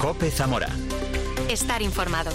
COPE Zamora. Estar informado.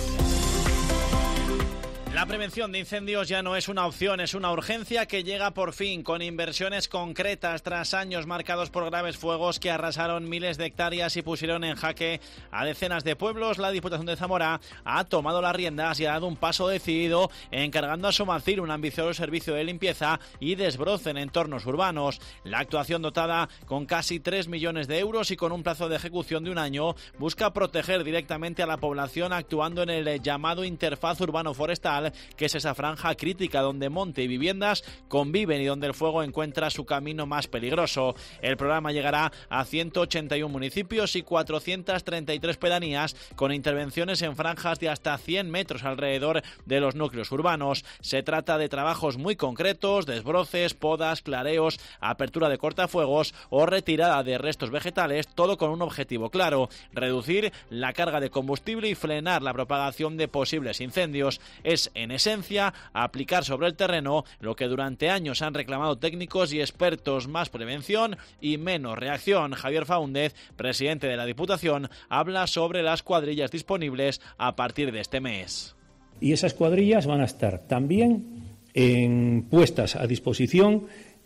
La prevención de incendios ya no es una opción, es una urgencia que llega por fin con inversiones concretas tras años marcados por graves fuegos que arrasaron miles de hectáreas y pusieron en jaque a decenas de pueblos. La Diputación de Zamora ha tomado las riendas y ha dado un paso decidido encargando a Somacil un ambicioso servicio de limpieza y desbroce en entornos urbanos. La actuación, dotada con casi 3 millones de euros y con un plazo de ejecución de un año, busca proteger directamente a la población actuando en el llamado interfaz urbano-forestal, que es esa franja crítica donde monte y viviendas conviven y donde el fuego encuentra su camino más peligroso. El programa llegará a 181 municipios y 433 pedanías, con intervenciones en franjas de hasta 100 metros alrededor de los núcleos urbanos. Se trata de trabajos muy concretos: desbroces, podas, clareos, apertura de cortafuegos o retirada de restos vegetales, todo con un objetivo claro: reducir la carga de combustible y frenar la propagación de posibles incendios. Es, en esencia, aplicar sobre el terreno lo que durante años han reclamado técnicos y expertos: más prevención y menos reacción. Javier Faúndez, presidente de la Diputación, habla sobre las cuadrillas disponibles a partir de este mes. Y esas cuadrillas van a estar también puestas a disposición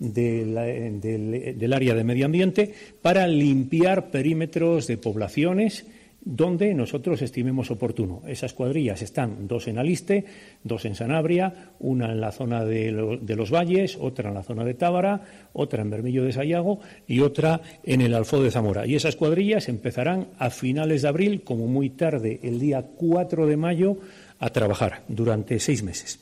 del área de medio ambiente para limpiar perímetros de poblaciones donde nosotros estimemos oportuno. Esas cuadrillas están 2 en Aliste, 2 en Sanabria, una en la zona de los Valles, otra en la zona de Tábara, otra en Bermillo de Sayago y otra en el Alfó de Zamora. Y esas cuadrillas empezarán a finales de abril, como muy tarde el día 4 de mayo, a trabajar durante 6 meses.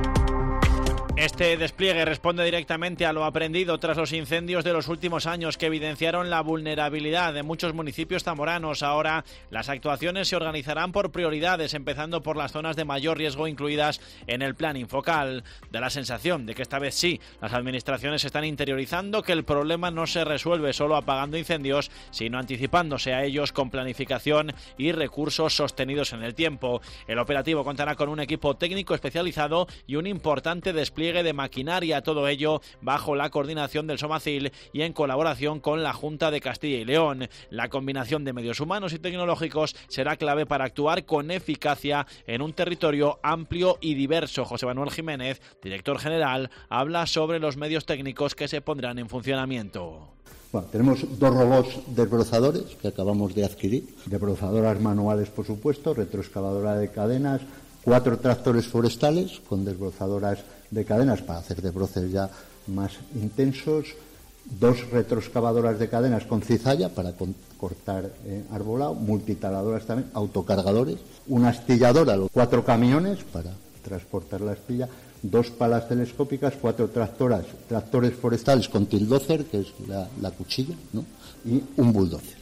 Este despliegue responde directamente a lo aprendido tras los incendios de los últimos años, que evidenciaron la vulnerabilidad de muchos municipios zamoranos. Ahora las actuaciones se organizarán por prioridades, empezando por las zonas de mayor riesgo incluidas en el plan Infocal. Da la sensación de que esta vez sí, las administraciones están interiorizando que el problema no se resuelve solo apagando incendios, sino anticipándose a ellos con planificación y recursos sostenidos en el tiempo. El operativo contará con un equipo técnico especializado y un importante despliegue de maquinaria, todo ello bajo la coordinación del Somacil y en colaboración con la Junta de Castilla y León. La combinación de medios humanos y tecnológicos será clave para actuar con eficacia en un territorio amplio y diverso. José Manuel Jiménez, director general, habla sobre los medios técnicos que se pondrán en funcionamiento. Bueno, tenemos 2 robots desbrozadores que acabamos de adquirir, desbrozadoras manuales, por supuesto, retroexcavadora de cadenas, 4 tractores forestales con desbrozadoras de cadenas para hacer desbroces ya más intensos, 2 retroexcavadoras de cadenas con cizalla para cortar arbolado, multitaladoras también, autocargadores, una astilladora, 4 camiones para transportar la astilla, 2 palas telescópicas, 4 tractores forestales con tildozer, que es la cuchilla, ¿no? Y un bulldozer.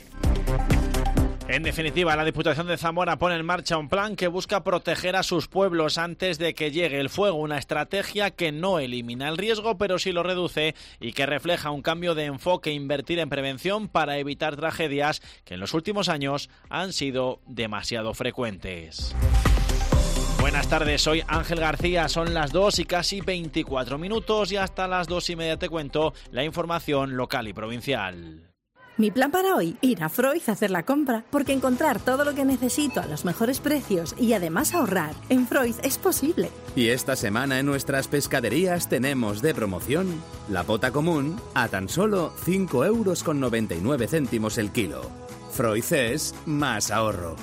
En definitiva, la Diputación de Zamora pone en marcha un plan que busca proteger a sus pueblos antes de que llegue el fuego, una estrategia que no elimina el riesgo, pero sí lo reduce, y que refleja un cambio de enfoque: invertir en prevención para evitar tragedias que en los últimos años han sido demasiado frecuentes. Buenas tardes, soy Ángel García, son las 2 y casi 24 minutos y hasta las 2:30 te cuento la información local y provincial. Mi plan para hoy: ir a Freud a hacer la compra, porque encontrar todo lo que necesito a los mejores precios y además ahorrar en Freud es posible. Y esta semana en nuestras pescaderías tenemos de promoción la pota común a tan solo 5,99 € el kilo. Freud es más ahorro.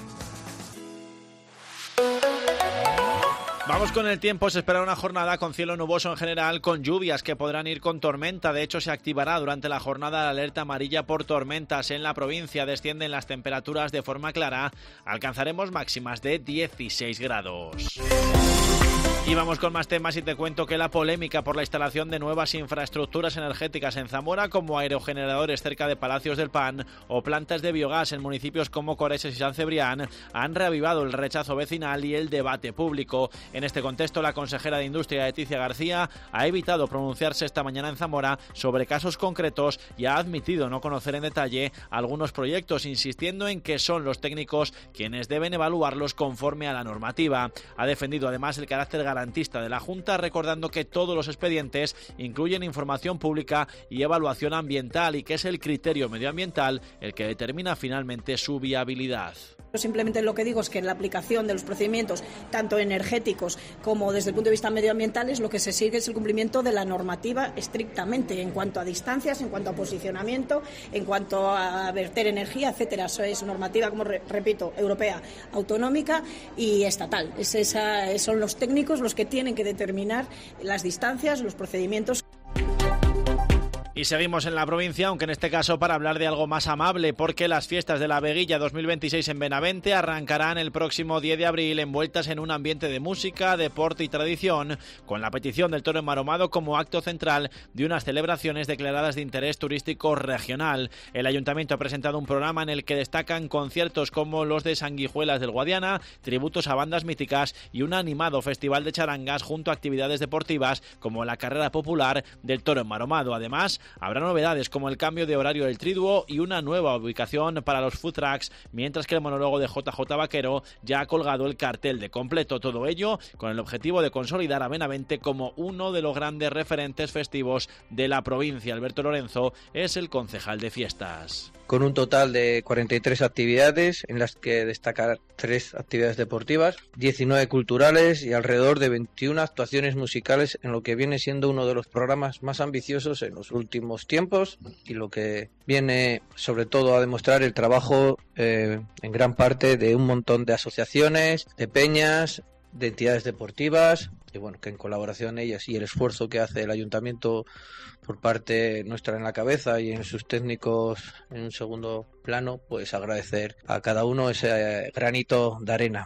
Vamos con el tiempo. Se espera una jornada con cielo nuboso en general, con lluvias que podrán ir con tormenta. De hecho, se activará durante la jornada la alerta amarilla por tormentas en la provincia. Descienden las temperaturas de forma clara. Alcanzaremos máximas de 16 grados. Y vamos con más temas y te cuento que la polémica por la instalación de nuevas infraestructuras energéticas en Zamora, como aerogeneradores cerca de Palacios del Pan o plantas de biogás en municipios como Coreses y San Cebrián, han reavivado el rechazo vecinal y el debate público. En este contexto, la consejera de Industria, Leticia García, ha evitado pronunciarse esta mañana en Zamora sobre casos concretos y ha admitido no conocer en detalle algunos proyectos, insistiendo en que son los técnicos quienes deben evaluarlos conforme a la normativa. Ha defendido además el carácter garantista garantista de la Junta, recordando que todos los expedientes incluyen información pública y evaluación ambiental y que es el criterio medioambiental el que determina finalmente su viabilidad. Simplemente lo que digo es que en la aplicación de los procedimientos, tanto energéticos como desde el punto de vista medioambiental, lo que se sigue es el cumplimiento de la normativa estrictamente, en cuanto a distancias, en cuanto a posicionamiento, en cuanto a verter energía, etcétera. Eso es normativa, como repito, europea, autonómica y estatal. Son los técnicos los que tienen que determinar las distancias, los procedimientos. Y seguimos en la provincia, aunque en este caso para hablar de algo más amable, porque las fiestas de la Veguilla 2026 en Benavente arrancarán el próximo 10 de abril envueltas en un ambiente de música, deporte y tradición, con la petición del toro enmaromado como acto central de unas celebraciones declaradas de interés turístico regional. El Ayuntamiento ha presentado un programa en el que destacan conciertos como los de Sanguijuelas del Guadiana, tributos a bandas míticas y un animado festival de charangas junto a actividades deportivas como la carrera popular del toro enmaromado. Además, habrá novedades como el cambio de horario del triduo y una nueva ubicación para los food trucks, mientras que el monólogo de JJ Vaquero ya ha colgado el cartel de completo. Todo ello con el objetivo de consolidar a Benavente como uno de los grandes referentes festivos de la provincia. Alberto Lorenzo es el concejal de fiestas. Con un total de 43 actividades, en las que destacar 3 actividades deportivas, 19 culturales y alrededor de 21 actuaciones musicales, en lo que viene siendo uno de los programas más ambiciosos en los últimos tiempos y lo que viene sobre todo a demostrar el trabajo en gran parte de un montón de asociaciones, de peñas, de entidades deportivas, y bueno, que en colaboración ellas y el esfuerzo que hace el Ayuntamiento por parte nuestra en la cabeza y en sus técnicos en un segundo plano, pues agradecer a cada uno ese granito de arena.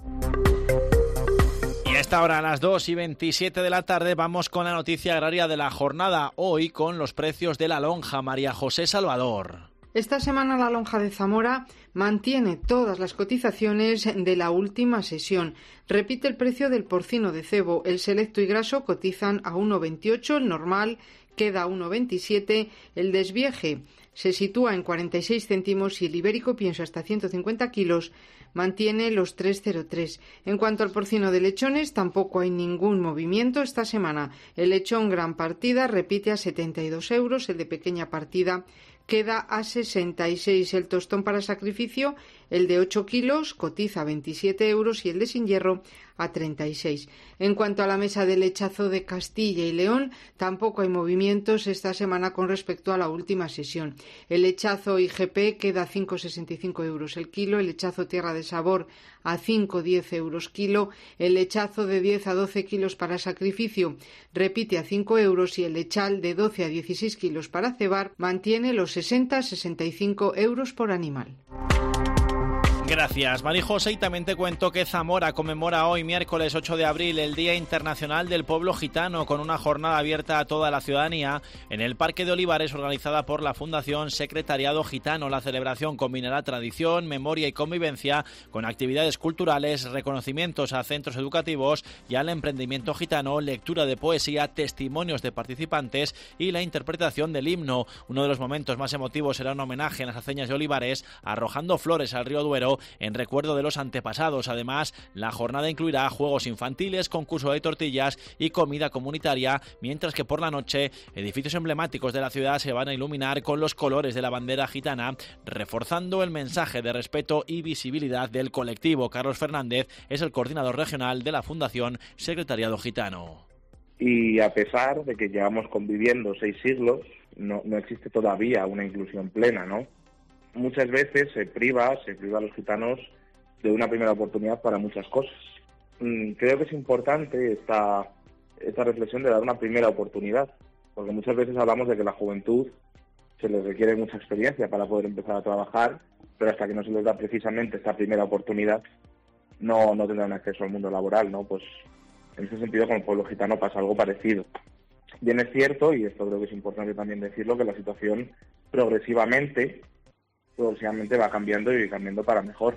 Y a esta hora, a las 2:27 de la tarde, vamos con la noticia agraria de la jornada, hoy con los precios de la lonja. María José Salvador. Esta semana la lonja de Zamora mantiene todas las cotizaciones de la última sesión. Repite el precio del porcino de cebo. El selecto y graso cotizan a 1,28, el normal queda a 1,27, el desvieje se sitúa en 46 céntimos y el ibérico, pienso hasta 150 kilos, mantiene los 3,03. En cuanto al porcino de lechones, tampoco hay ningún movimiento esta semana. El lechón gran partida repite a 72 euros, el de pequeña partida queda a 66. El tostón para sacrificio, el de 8 kilos, cotiza a 27 euros y el de sin hierro a 36. En cuanto a la mesa de lechazo de Castilla y León, tampoco hay movimientos esta semana con respecto a la última sesión. El lechazo IGP queda a 5,65 euros el kilo, el lechazo Tierra de Sabor a 5,10 euros kilo, el lechazo de 10 a 12 kilos para sacrificio repite a 5 euros y el lechal de 12 a 16 kilos para cebar mantiene los 60-65 euros por animal. Gracias, María José. Y también te cuento que Zamora conmemora hoy, miércoles 8 de abril, el Día Internacional del Pueblo Gitano, con una jornada abierta a toda la ciudadanía en el Parque de Olivares, organizada por la Fundación Secretariado Gitano. La celebración combinará tradición, memoria y convivencia con actividades culturales, reconocimientos a centros educativos y al emprendimiento gitano, lectura de poesía, testimonios de participantes y la interpretación del himno. Uno de los momentos más emotivos será un homenaje en las aceñas de Olivares, arrojando flores al río Duero en recuerdo de los antepasados. Además, la jornada incluirá juegos infantiles, concurso de tortillas y comida comunitaria, mientras que por la noche edificios emblemáticos de la ciudad se van a iluminar con los colores de la bandera gitana, reforzando el mensaje de respeto y visibilidad del colectivo. Carlos Fernández es el coordinador regional de la Fundación Secretariado Gitano. Y a pesar de que llevamos conviviendo 6 siglos, no existe todavía una inclusión plena, ¿no? Muchas veces se priva a los gitanos de una primera oportunidad para muchas cosas. Creo que es importante esta reflexión de dar una primera oportunidad, porque muchas veces hablamos de que la juventud se les requiere mucha experiencia para poder empezar a trabajar, pero hasta que no se les da precisamente esta primera oportunidad, no tendrán acceso al mundo laboral, ¿no? Pues en ese sentido con el pueblo gitano pasa algo parecido. Bien es cierto, y esto creo que es importante también decirlo, que la situación progresivamente va cambiando y cambiando para mejor.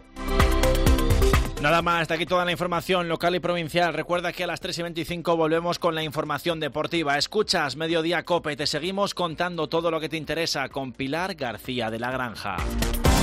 Nada más, hasta aquí toda la información local y provincial. Recuerda que a las 3:25 volvemos con la información deportiva. Escuchas Mediodía COPE, te seguimos contando todo lo que te interesa con Pilar García de la Granja.